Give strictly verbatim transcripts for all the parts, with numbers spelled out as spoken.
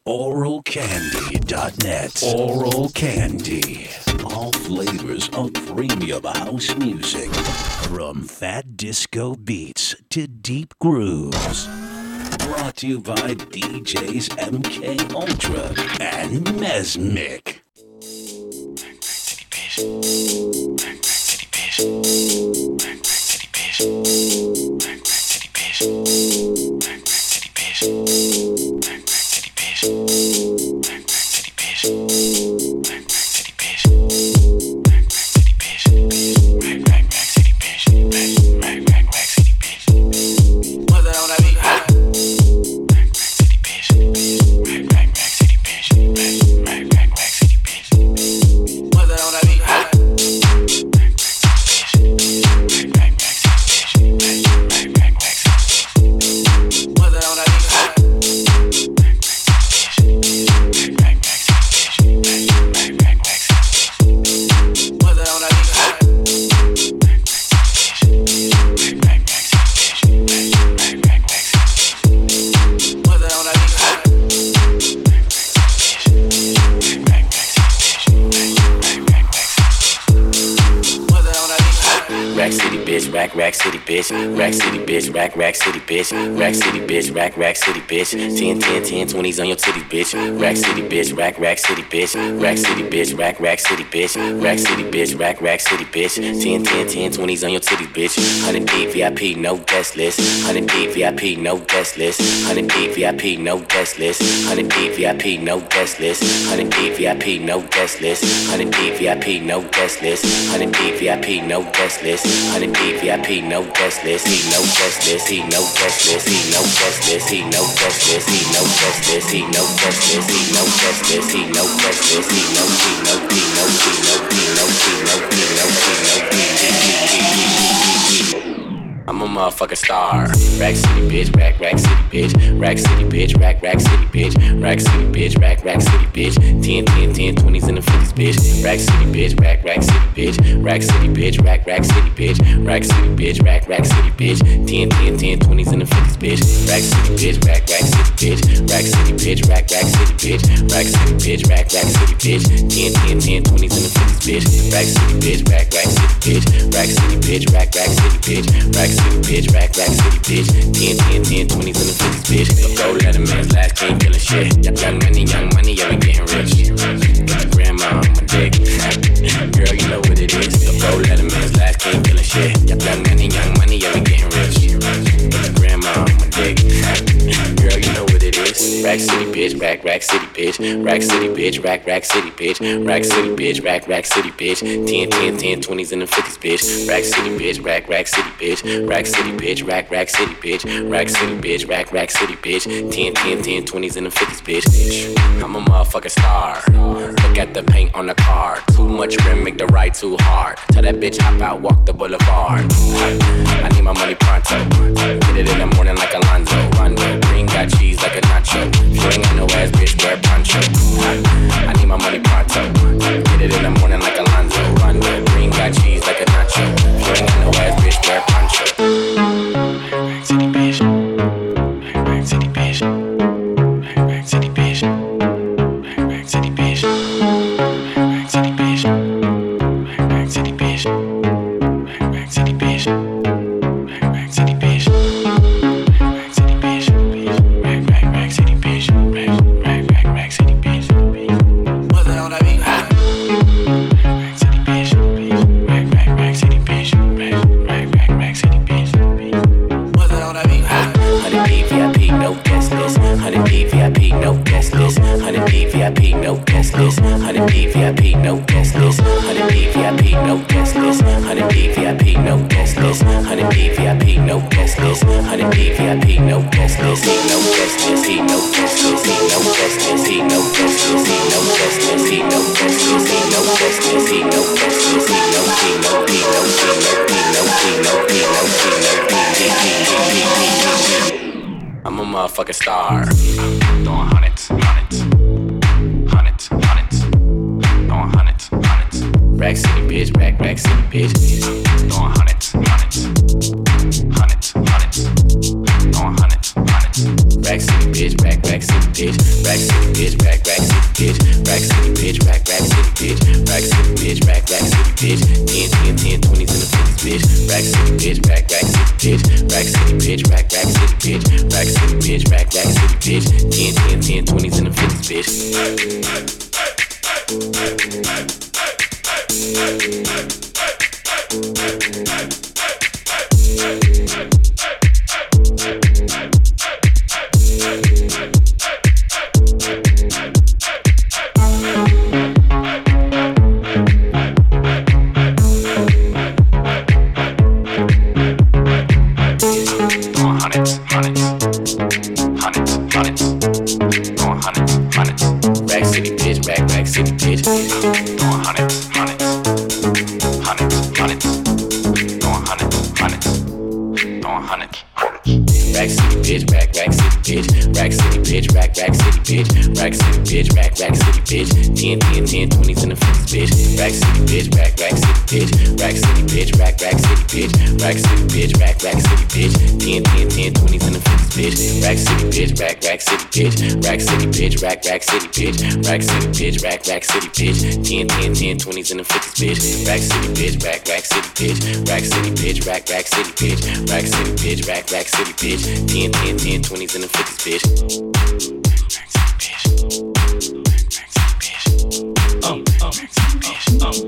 oral candy dot net. Oral Candy. All flavors of premium house music. From fat disco beats to deep grooves. Brought to you by D Js M K Ultra and Mesmic. Rack City bitch, Rack City bitch, Rack Rack City bitch, Rack City bitch, Rack Rack City bitch, ten, ten, ten, twenties on your titties bitch, Rack City bitch, Rack Rack City bitch, Rack City bitch, Rack Rack City bitch, Rack City bitch, Rack Rack City bitch, ten, ten, ten, twenties on your titties bitch, one hundred D V I P, no guest list, one hundred D V I P, no guest list, one hundred D V I P, no guest list, one hundred D V I P, no guest list, one hundred D V I P, no guest list, one hundred D V I P, no guest list, one hundred D V I P, no guest list, one hundred D V I P, no guest list, he no guest list, he no guest list, he no guest list, he no guest list, he no guest list, he no guest list, he no guest list, he no guest list, he no he no he no he no he no he no he no he no he I'm a motherfucking star. Rack City bitch, Rack Rack City bitch, Rack City bitch, Rack Rack City bitch, Rack City bitch, Rack Rack City bitch, ten, ten, ten, twenties and the fifties bitch, Rack City bitch, Rack Rack City bitch, Rack City bitch, Rack Rack City bitch, Rack City bitch, Rack Rack City bitch, ten, ten, ten, twenties and the fifties bitch, Rack City bitch, Rack Rack City bitch, Rack City bitch, Rack Rack City bitch, Rack City bitch, Rack Rack City bitch, ten, ten, ten, twenties and the fifties bitch, Rack City bitch, Rack Rack City bitch, Rack City bitch, Rack Rack City bitch, Rack City bitch, Rack Rack City bitch, ten, ten, ten, twenties and the fifties bitch. Go let a man's last king killing shit. Young money, young money, yeah, we getting rich. Grandma on my dick, girl, you know what it is. Go let a man's last king killing shit. Young money, young money, yeah, we getting rich. Grandma on my dick, girl, you know what it is. Rack City bitch, Rack Rack City bitch, Rack City bitch, Rack Rack City bitch, Rack City bitch, Rack Rack City bitch, ten, ten, ten, twenties and the fifties bitch, Rack City bitch, Rack Rack City bitch, Rack City bitch, Rack Rack City bitch, Rack City bitch, Rack Rack City bitch, ten, ten, ten, twenties and the fifties bitch. I'm a motherfucking star. Look at the paint on the car. Too much rim, make the ride too hard. Tell that bitch hop out, walk the boulevard. I need my money pronto. Get it in the morning like Alonzo. Rondo, green got cheese like a nacho. If you ain't got no ass, bitch, wear poncho. I need my money pronto. Get it in the morning like Alonzo. Rondo, green got cheese like a nacho. If you ain't got no ass, bitch, wear poncho. Rack City bitch. Rack Rack City bitch. Rack Rack City bitch. Rack Rack City bitch. Rack Rack City bitch. Rack Rack City bitch. Rack Rack City bitch. Rack Rack City bitch. Rack Rack City bitch. Rack Rack Rack City bitch. Rack Rack Rack City bitch. What's that on that beat? Rack Rack City bitch. Rack Rack Rack City bitch. Rack Rack Rack City bitch. What's that on that beat? one hundred D V I P, no guest list. one hundred D V I P, no guest list. one hundred D V I P, no guest list. one hundred D V I P, no guest list. one hundred D V I P, no guest list. one hundred D V I P, no guest list. one hundred D V I P, no guest list. one hundred D V I P, no guest list. He no guest list. He no guest list. He no guest list. He no guest list. He no guest list. He no guest list. He no guest list. He no guest list. He no he no he no he no he no he no he no he no he I'm a motherfucking star. Throwing hundreds, hundreds, hundreds, hundreds, throwing hundreds, hundreds. Rack City bitch, Rack Rack City bitch, throwing hundreds, hundreds, hundreds, hundreds, throwing hundreds, hundreds. Rack City bitch, Rack Rack City bitch. Rack City bitch, rack rack city bitch. Rack City bitch, rack rack city bitch. Rack City bitch, rack rack city bitch. ten, ten, ten, twenties in the fifties bitch. Rack City bitch, rack rack city bitch. Rack City bitch, rack rack city bitch. Rack City bitch, rack rack city bitch. ten, ten, ten, twenties in the fifties bitch. Rack City bitch, rack rack city bitch. ten, ten, ten, twenties in the fifties bitch. Rack City bitch, rack rack city bitch. Rack City bitch, rack rack city bitch. Rack City bitch, rack rack city bitch. ten, ten, ten, twenties in the fifties bitch. Rack City bitch, rack rack city bitch. Rack City bitch, rack rack city bitch. Rack City bitch, rack rack city bitch. ten, ten, ten, twenties in the fifties bitch. Rack City bitch, rack rack city bitch. Rack City bitch, rack rack city bitch. Rack City bitch, rack rack city bitch. ten, ten, ten, twenties in the fifties bitch. Um, um, um, um, um,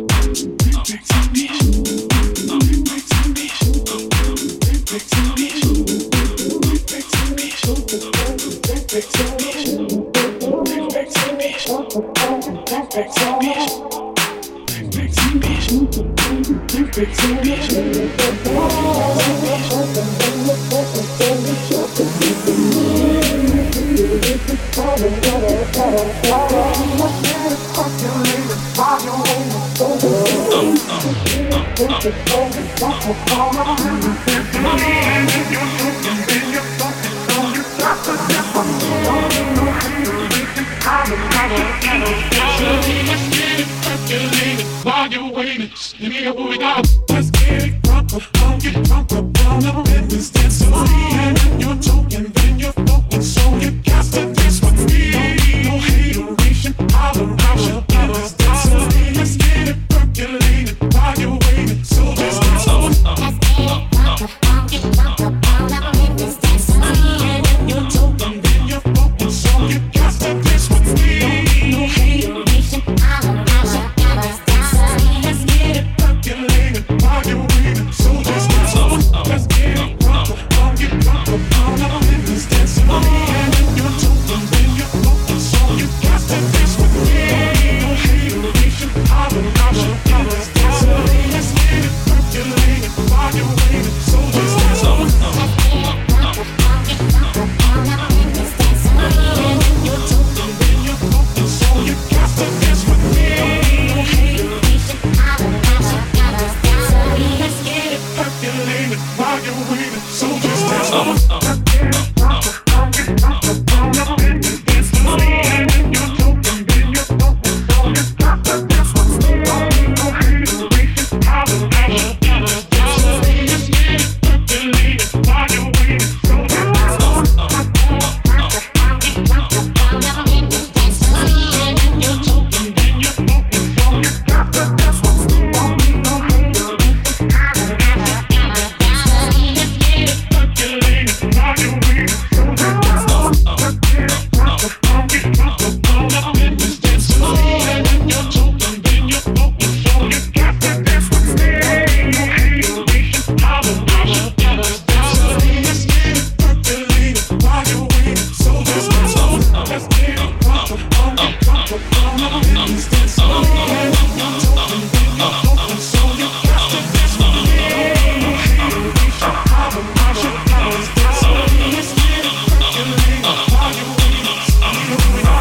while you're waiting, let me go without. Let's get it drunk up, I'll get drunk up on the rhythms dance to me. And when you're talking, then you're flowing, so you got to dance with me. No hateration, all around you, in this dance to me. Let's get it percolated while you're waiting, so just dance to me. Let's get it drunk up, I'll get drunk up on the rhythms dance to me. And when you're talking, then you're flowing, so you got to dance with me. No hateration, all around you, in this dance to me. Let's get it percolated while you're waiting, so just dance to me. Let's get it drunk up, I'll get drunk up on the rhythms dance to me. And when you're talking, then you're flowing, so you got to dance with me. No hateration, all around you, in this dance to me. Let's get it percolated while you're waiting, so just dance to me. Let's get it drunk up, I'll get drunk up on the rhythms dance to me. And when you're talking, then you're flowing, so you got to dance with me. No hateration, all around you, in this dance to me. Let's get it percolated while you're waiting, so just dance to me. Let's get it drunk up, I'll get drunk up on the rhythms dance to me. And when you're talking, then you're flowing, so you got to dance with me. No hateration, all around you, in this dance to me. Let's get it percolated while you're waiting, so just dance to me. Let's get it drunk up, I'll get drunk up on the rhythms dance to me. And when you're talking, then you're flowing, so you got to dance with me. No hateration, all around you, in this dance to me. Let's get it percolated while you're waiting, so just dance to me. Let's get it drunk up, I'll get drunk up on the rhythms dance to me. And when you're talking, then you're flowing, so you got to dance with me. No hateration, all around you, in this dance to me. Let's get it percolated while you're waiting, so just dance to me. Let's get it drunk up, I'll get drunk up on the rhythms dance to me. And when you're talking, then you're flowing, so you got to dance with me. No hateration, all around you, in this dance to me. Let's get it percolated while you're waiting, so you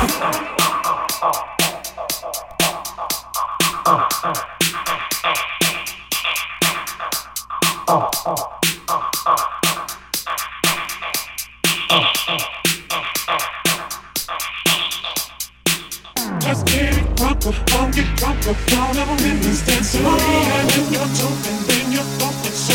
Let's get it drunk up, I'll get drunk up on the rhythms dance to me. And when you're talking, then you're flowing,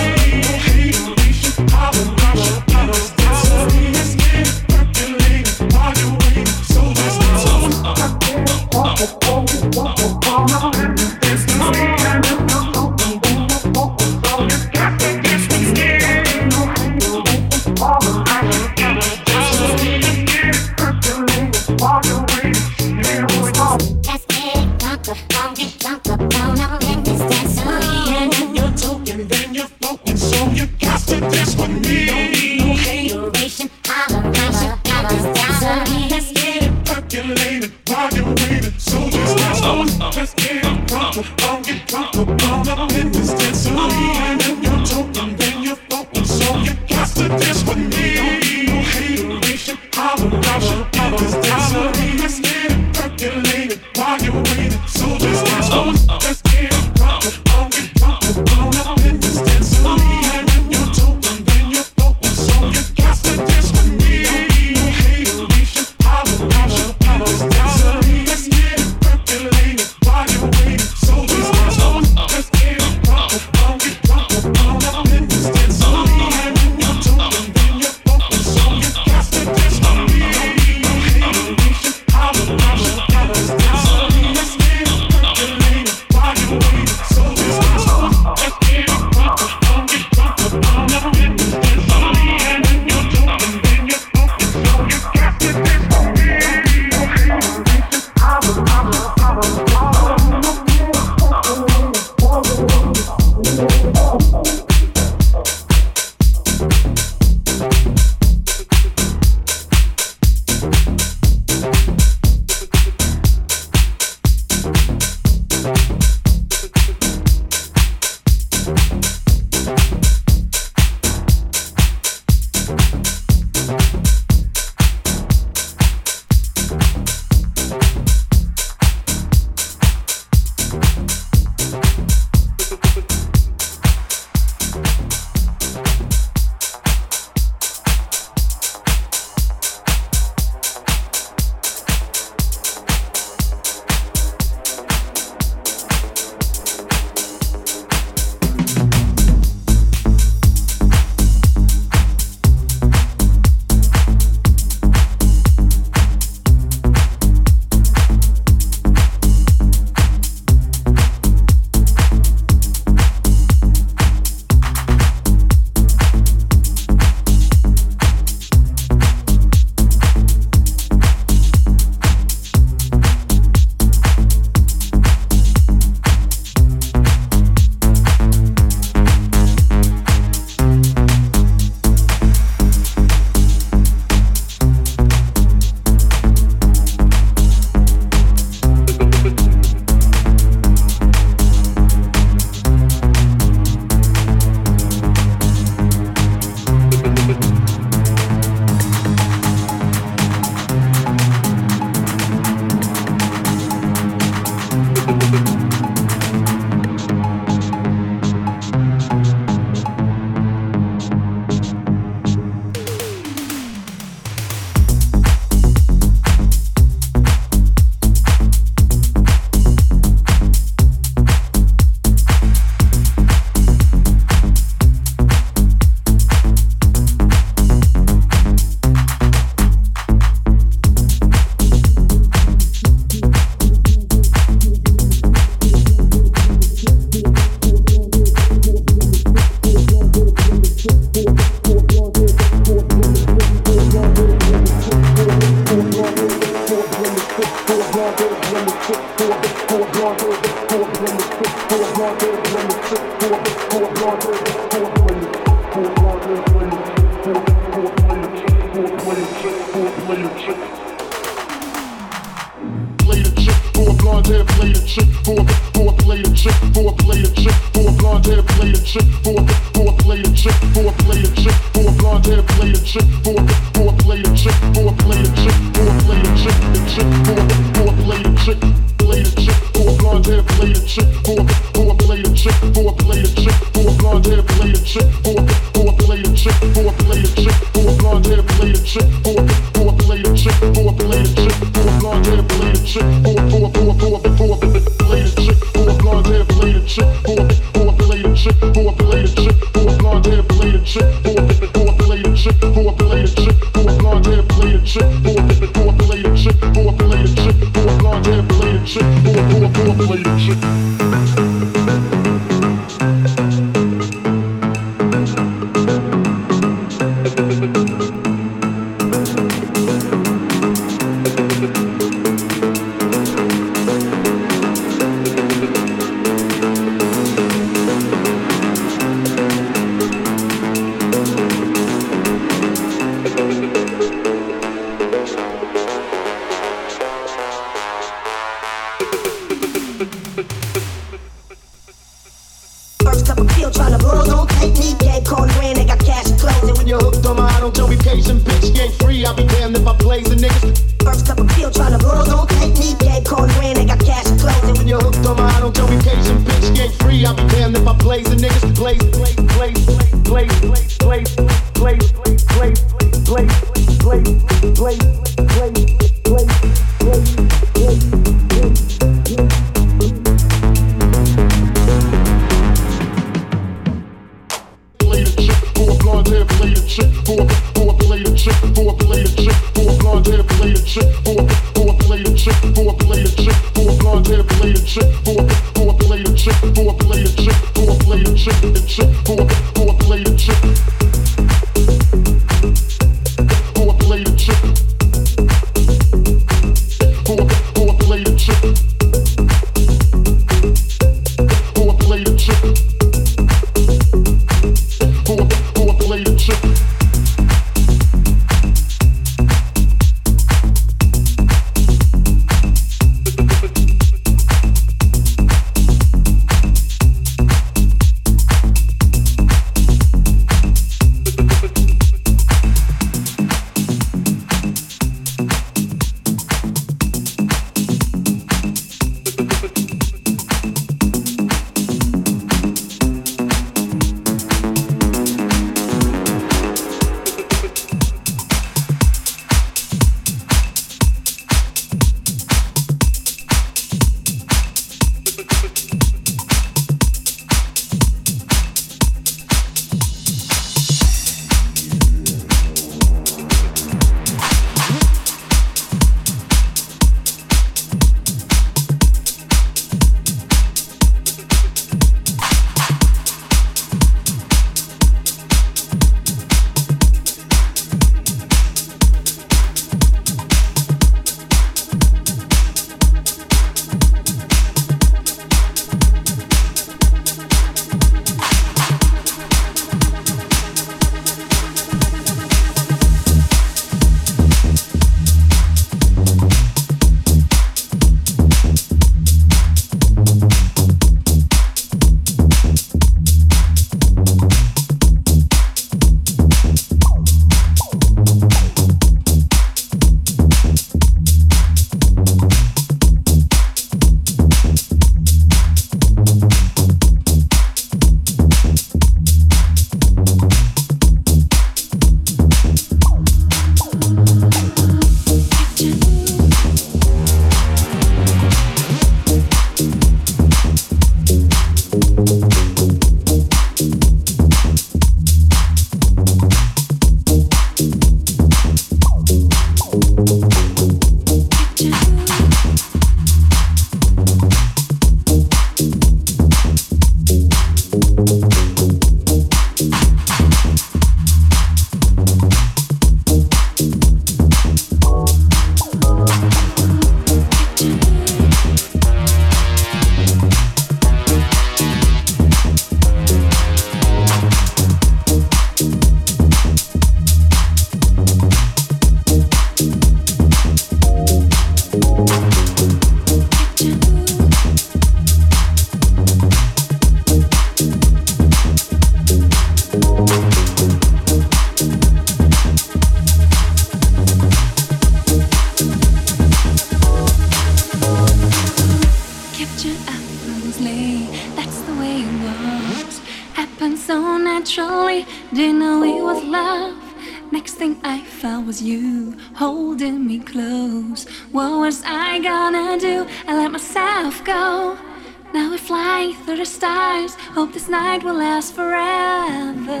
me with love. Next thing I felt was you holding me close. What was I gonna do? I let myself go. Now we fly through the stars. Hope this night will last forever.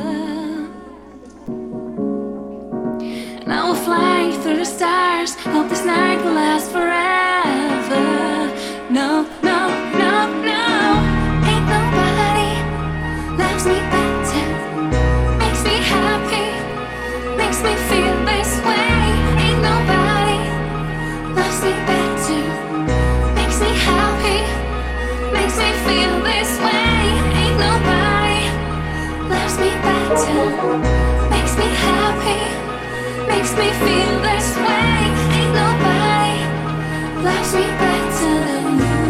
Now we'll fly through the stars. Hope this night will last forever. No, no, no, no. Ain't nobody loves me better. Makes me happy. Makes me feel this way. Ain't nobody loves me better. Makes me happy. Makes me feel this way. Ain't nobody loves me better. Makes me happy. Makes me feel this way. Ain't nobody loves me better than you.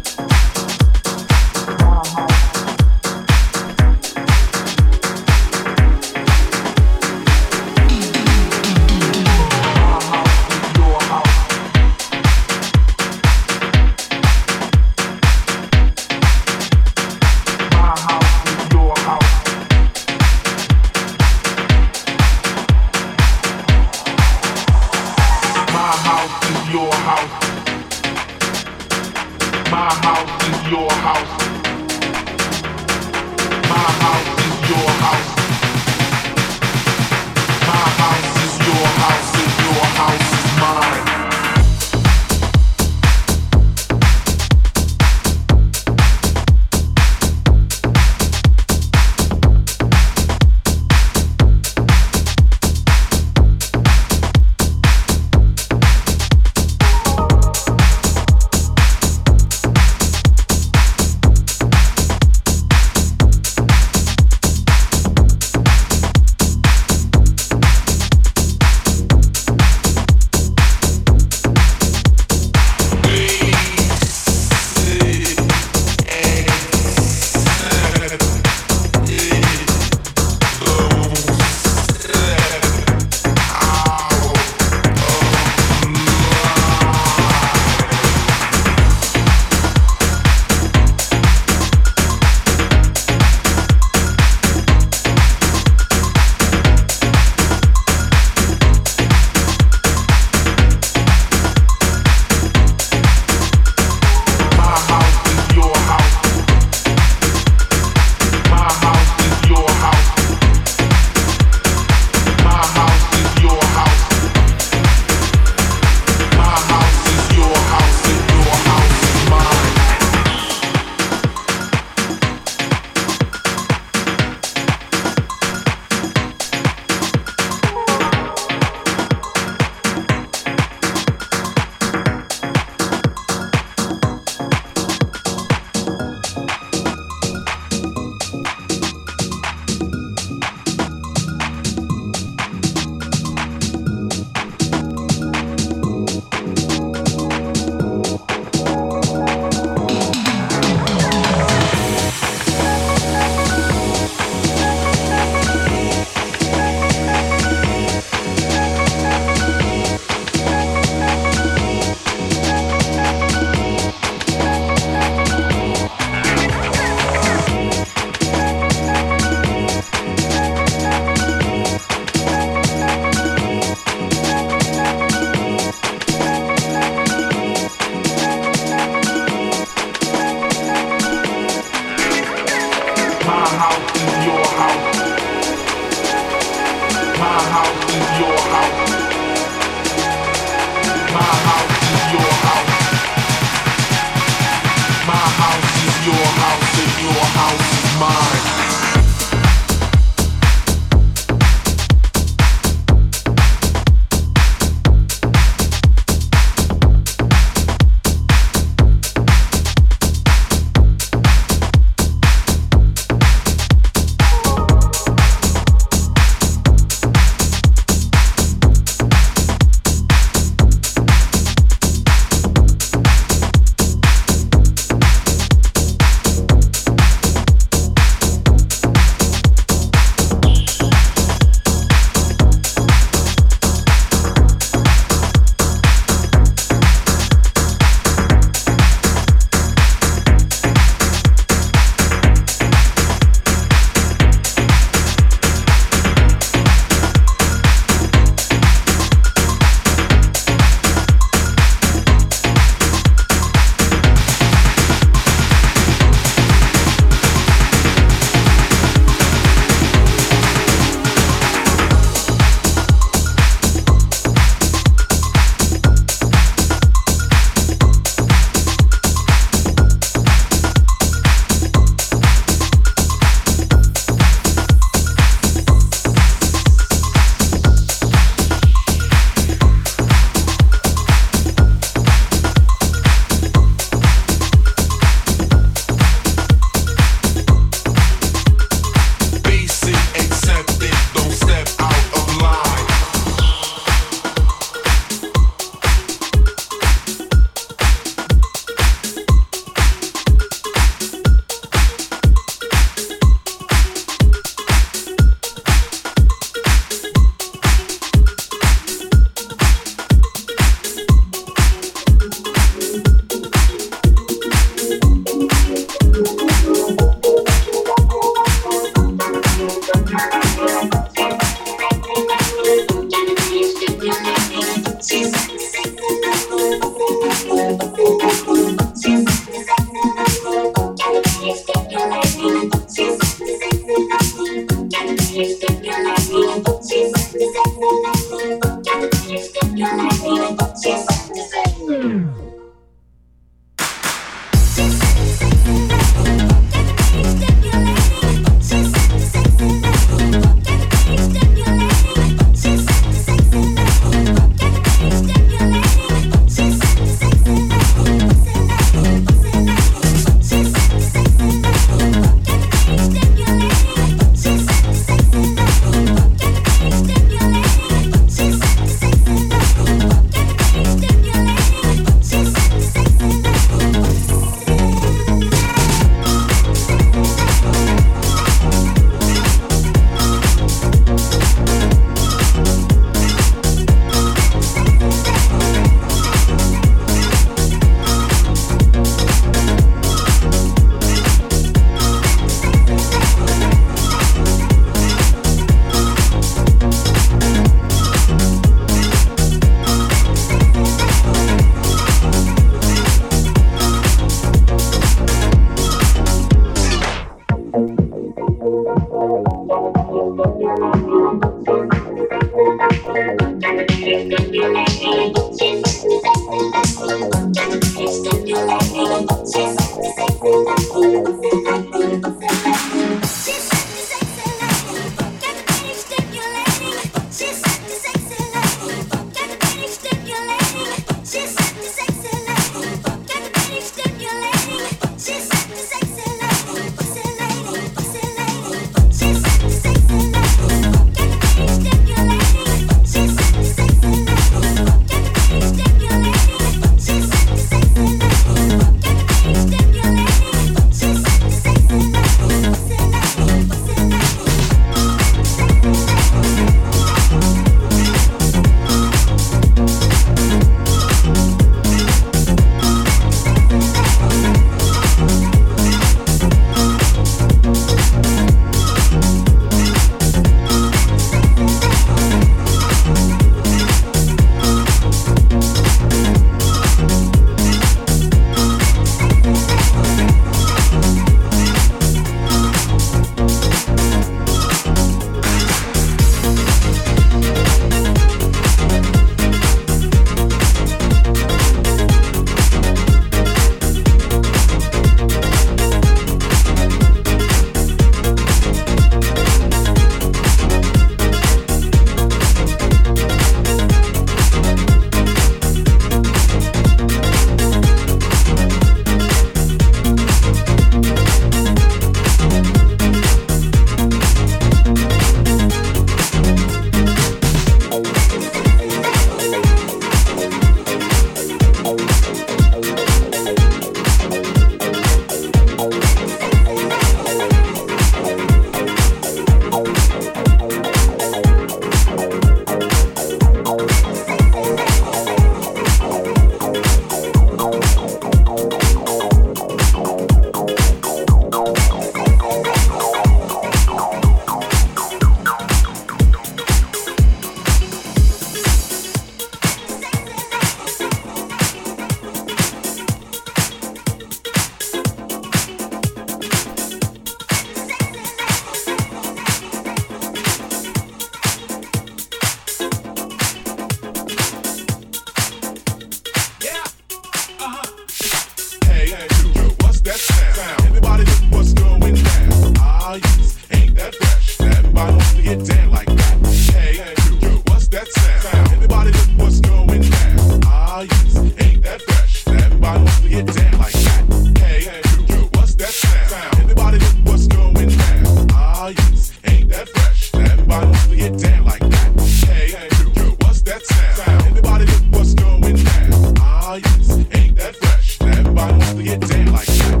that sound? Everybody look what's going down. Ah yes, ain't that fresh? Everybody wants to get down like that. Hey, yo, what's that sound? Everybody look what's going down. Ah yes, ain't that fresh? Everybody wants to get down like that. Hey, yo, what's that sound? Everybody look what's going down. Ah yes, ain't that fresh? Everybody wants to get down like that. Hey, yo, what's that sound? Everybody look what's going down. Ah yes, ain't that fresh? Everybody wants to get down like that.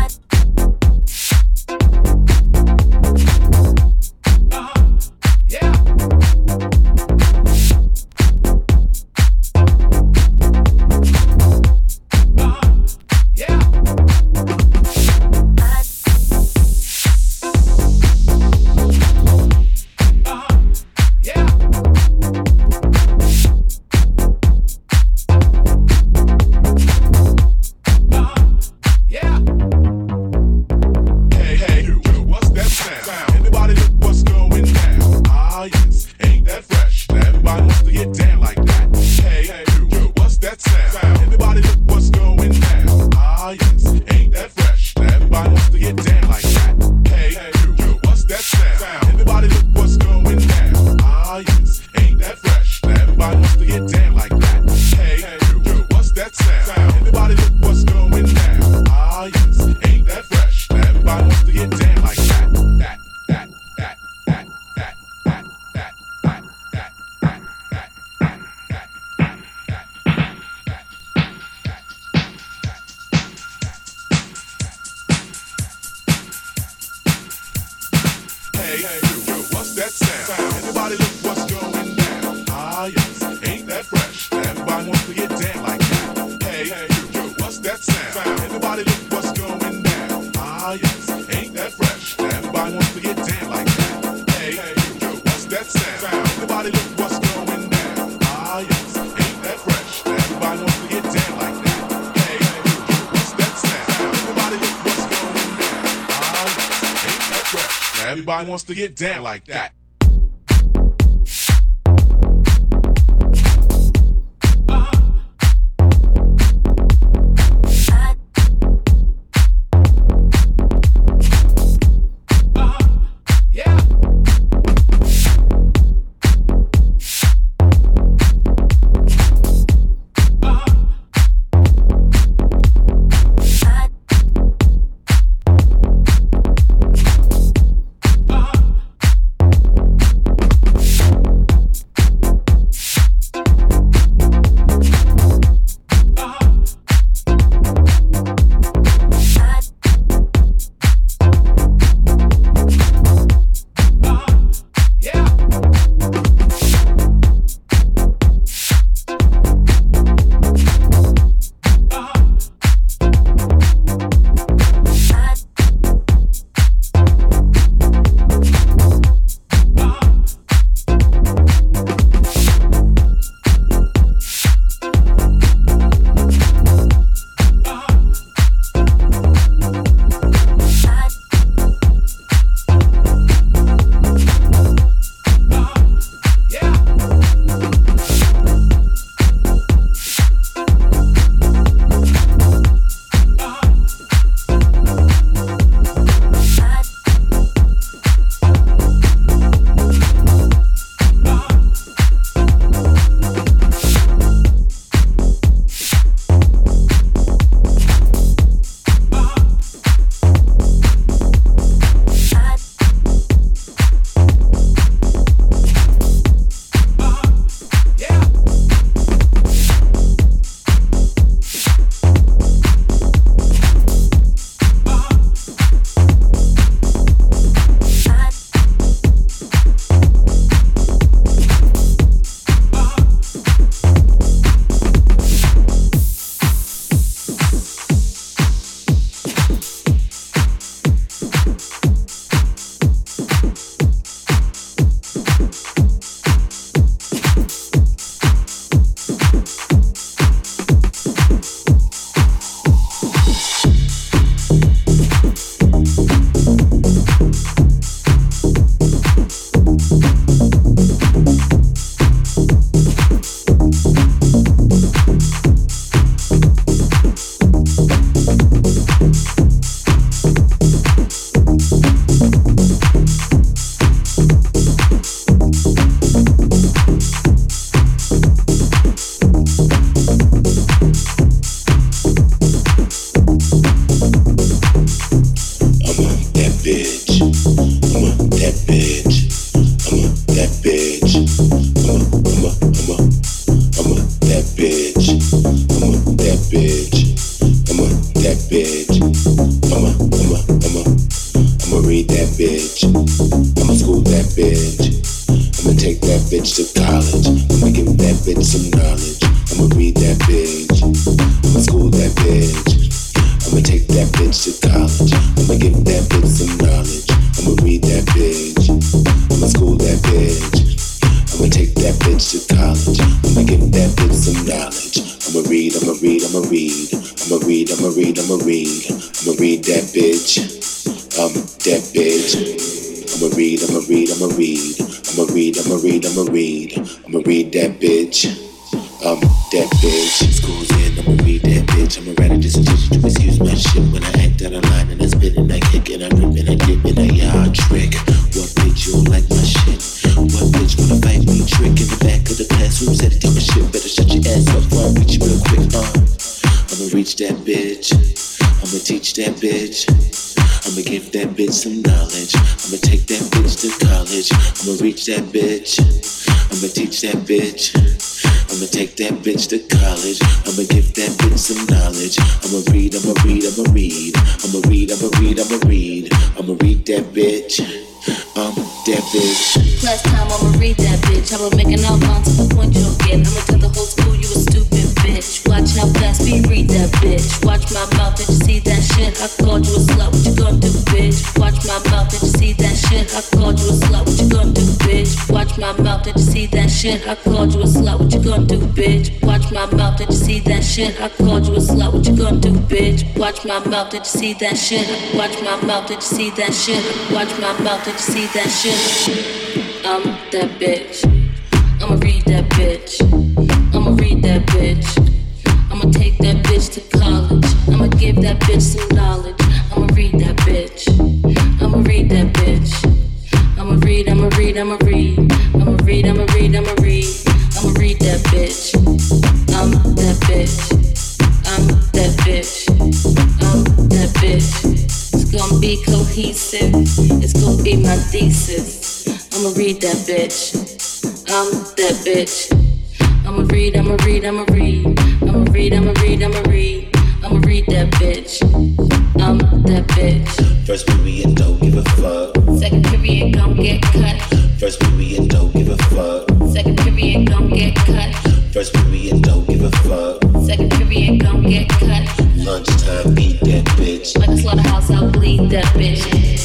Everybody wants to get down like that. bitch to college. I'ma give that bitch some knowledge. I'ma read that bitch. I'ma school that bitch. I'ma take that bitch to college. I'ma give that bitch some knowledge. I'ma read that bitch. I'ma school that bitch. I'ma take that bitch to college. I'ma give that bitch some knowledge. I'ma read, I'ma read, I'ma read. I'ma read, I'ma read, I'ma read. I'ma read that bitch. Um, that bitch. I'ma read, I'ma read, I'ma read. I'ma read, I'ma read, I'ma read. I'ma read that bitch. Um, that bitch. School's in, I'ma read that bitch. I'ma write a dissertation to excuse my shit when I act out of line and I spit and I kick and I rip and I dip and I yard trick. What bitch you don't like my shit? What bitch wanna fight me? Trick in the back of the classroom, said it talking shit. Better shut your ass up before I reach you real quick. Uh, I'ma reach that bitch. I'ma teach that bitch. I'ma give that bitch some knowledge. I'ma take that bitch to college. I'ma reach that bitch. I'ma teach that bitch. I'ma take that bitch to college. I'ma give that bitch some knowledge. I'ma read, I'ma read, I'ma read. I'ma read, I'ma read, I'ma read. I'ma read that bitch. Um, that bitch. Last time I'ma read that bitch. I will make an outline to the point you'll get. I'ma tell the whole school you a stupid bitch. Watch how fast we read that bitch. Watch my mouth, did you see that shit? I called you a slut, what you gonna do, bitch? Watch my mouth, did you see that shit? I called you a slut, what you gonna do, bitch? Watch my mouth, did you see that shit? I called you a slut, what you gonna do, bitch? Watch my mouth, did you see that shit? I called you a slut, what you gonna do, bitch? Watch my mouth, did you see that shit? Watch my mouth, did you see that shit? Watch my mouth, did you see that shit? I'm that bitch. I'ma read that bitch. I'ma read that bitch. I'ma take that bitch to college. I'ma give that bitch some knowledge. I'ma read that bitch. I'ma read that bitch. I'ma read, I'ma read, I'ma read. I'ma read, I'ma read, I'ma read. I'ma read that bitch. I'm that bitch. I'm that bitch. I'm that bitch. It's gonna be cohesive. It's gonna be my thesis. I'ma read that bitch. I'm that bitch. I'ma read, I'ma read, I'ma read. I'ma read, I'ma read, I'ma read. I'ma read that bitch. I'm that bitch. First period, don't give a fuck. Second period, gon' get cut. First period, don't give a fuck. Second period, gon' get cut. First period, don't give a fuck. Second period, gon' get cut. Lunchtime, eat that bitch. Like a slaughterhouse, I'll bleed that bitch.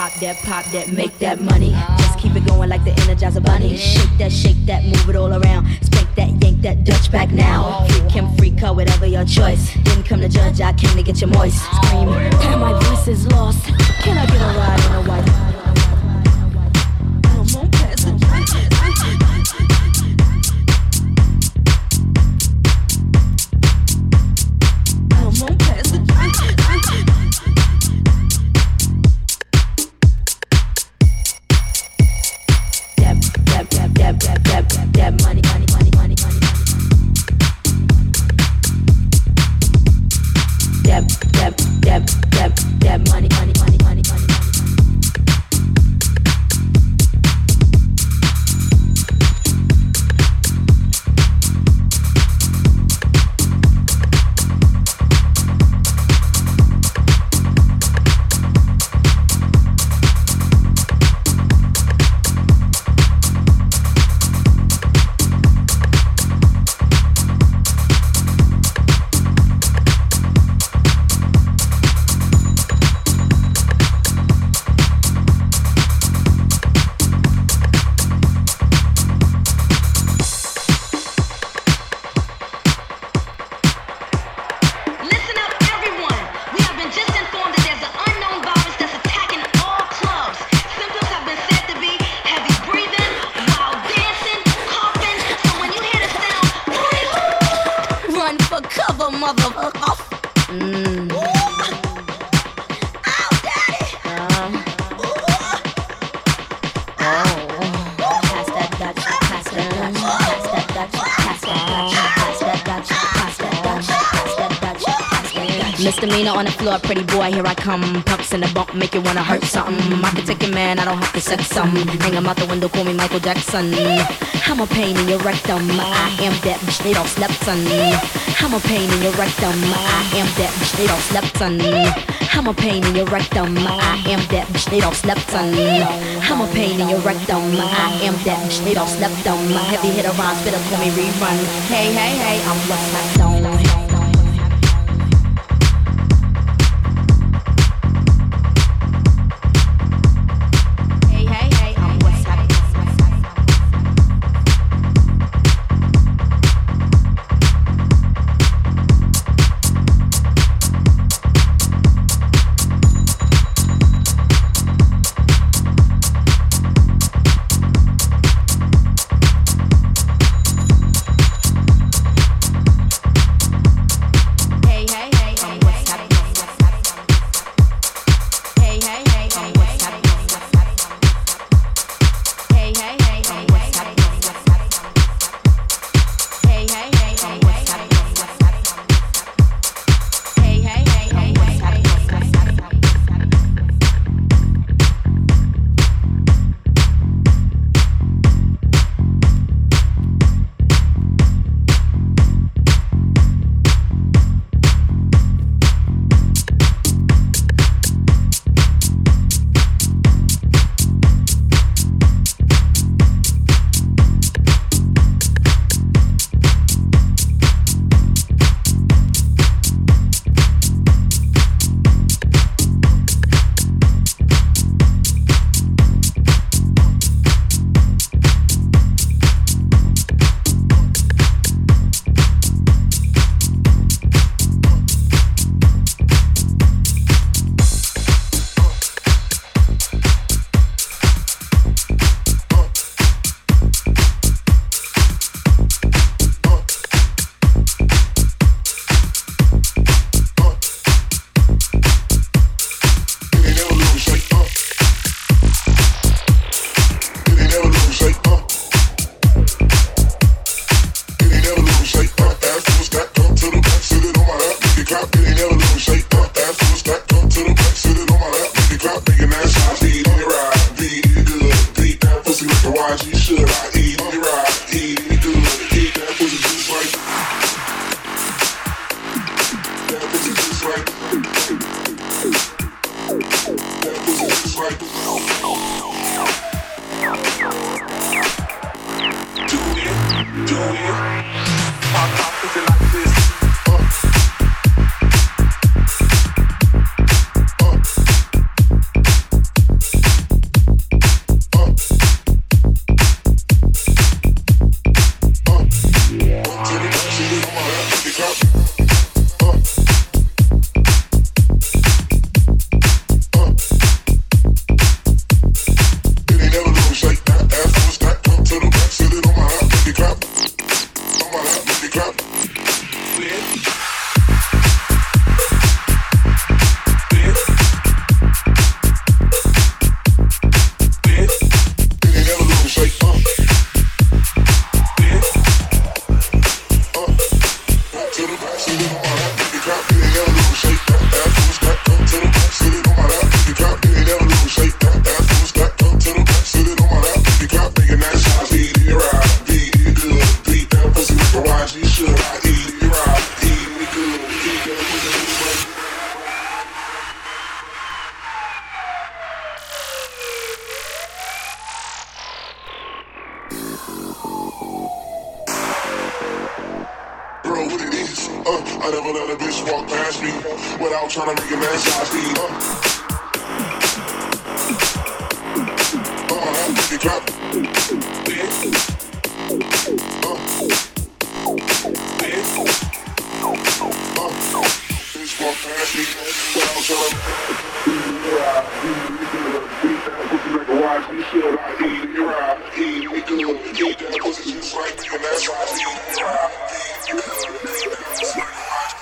pop that, pop that, make that money. Just keep it going like the Energizer Bunny. Shake that, shake that, move it all around. Spank that, yank that, Dutch back now. Freak him, freak her, whatever your choice. Didn't come to judge, I came to get you moist. Scream, damn, my voice is lost. Can I get a ride in a white? Come on, pass it. Come on, pass it. Dab, dab, dab, dab, dab, dab, dab, dab, money, money, money, money, money. Dab, dab, dab, dab, dab, money, money, money, money, money. Misdemeanor on the floor, pretty boy, here I come. Pumps in the bump, make you wanna hurt something. I can take your man, I don't have to sex some. Hang him out the window, call me Michael Jackson. I'm a pain in your rectum, I am that bitch, they don't slept son. I'm a pain in your rectum, I am that bitch, they don't slept son. I'm a pain in your rectum, I am that bitch, they don't slept son. I'm a pain in your rectum, I am that bitch, they don't slept on. Heavy hitter rhymes, better call me rerun. Hey, hey, hey, I'm what's hot on. never let a bitch walk past me without trying to make an ass size me. Uh. Uh, make it clap. Yeah. Uh. Yeah. Uh. Bitch walk past me without trying to make a watch me should I eat it right, eat it good, eat that pussy just like me and that's why I eat it right, eat it good, eat that pussy like a watch.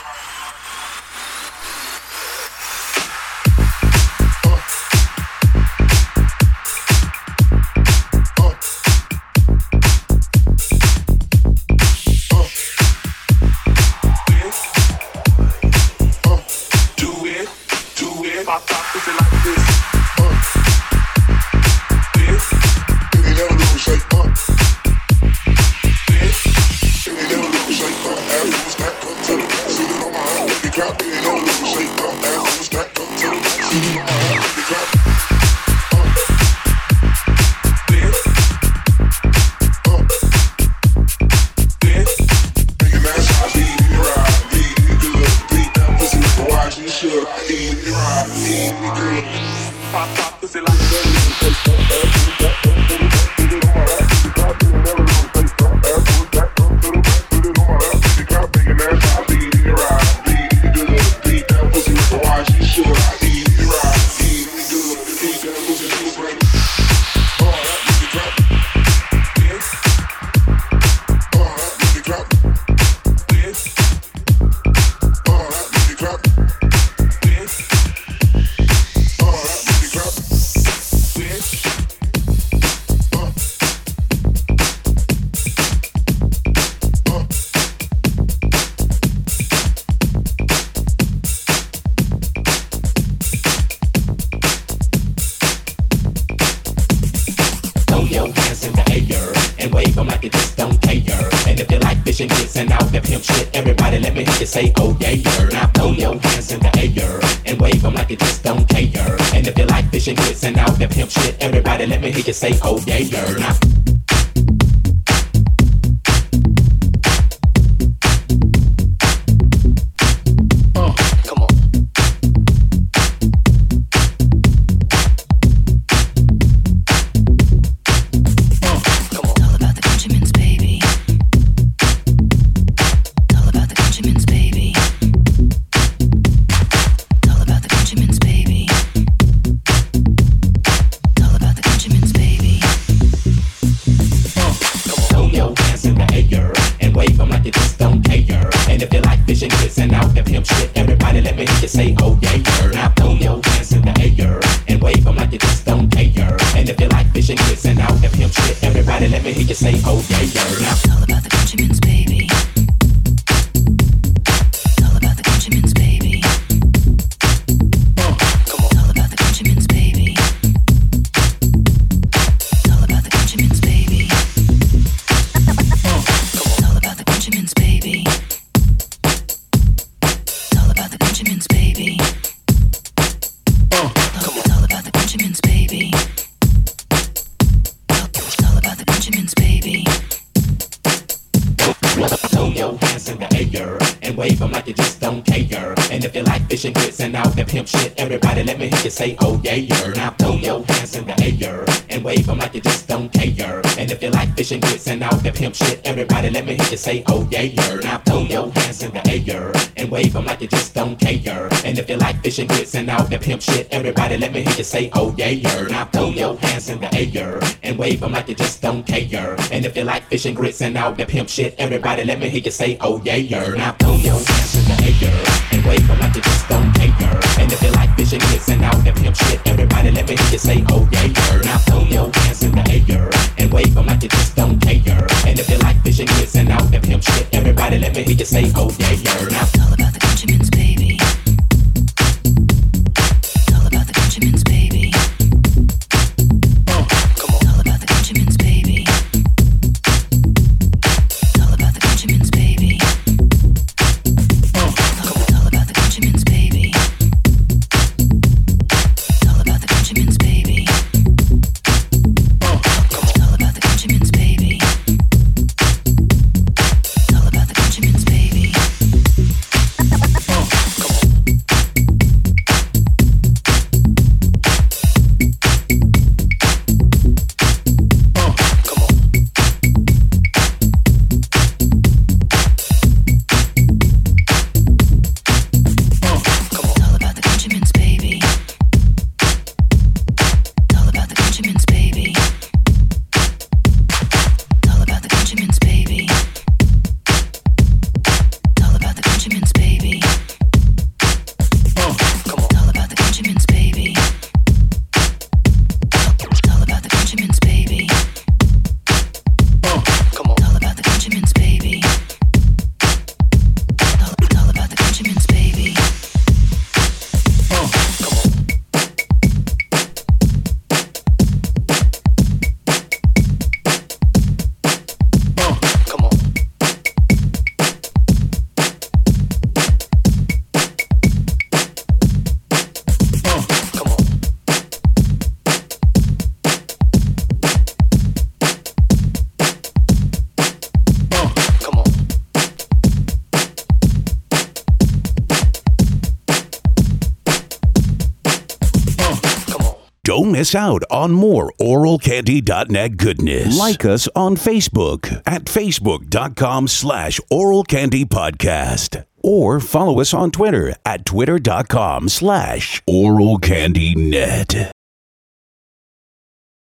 Say oh yeah, yeah. Now throw your hands in the air and wave them like you just don't care. And if you like fishing grits and all that pimp shit, everybody let me hear you say oh yeah, yeah. Now say oh yeah, yeah. Now throw your hands in the air and wave them like you just don't care. And if you like fishing grits and all that pimp shit, everybody let me hear you say oh yeah, yeah. Now throw your hands in the air and wave them like you just don't care. And if you like fishing grits and all that pimp shit, everybody let me hear you say oh yeah, yeah. Now throw your hands in the air and wave them like you just don't care. And if you like fishing grits and all that pimp shit, everybody let me hear you say oh yeah, yeah. Now throw your hands in the air and wave them like you just don't care. And if you like fishing grits and all that pimp shit, everybody let me hear you say oh yeah, yeah. Now throw your hands in the air and wave them like you just don't care. And if you like fishing grits and all that pimp shit, everybody let me hear you say oh yeah, yeah. Now it's all about the Benjamins, baby. It's all about the Benjamins, baby. Uh, come on. It's all about the Benjamins, baby. It's all about the Benjamins, baby. Uh, come on. It's all about the Benjamins. Don't miss out on more oral candy dot net goodness. Like us on Facebook at facebook.com slash oral candy podcast. Or follow us on Twitter at twitter.com slash oral candy net.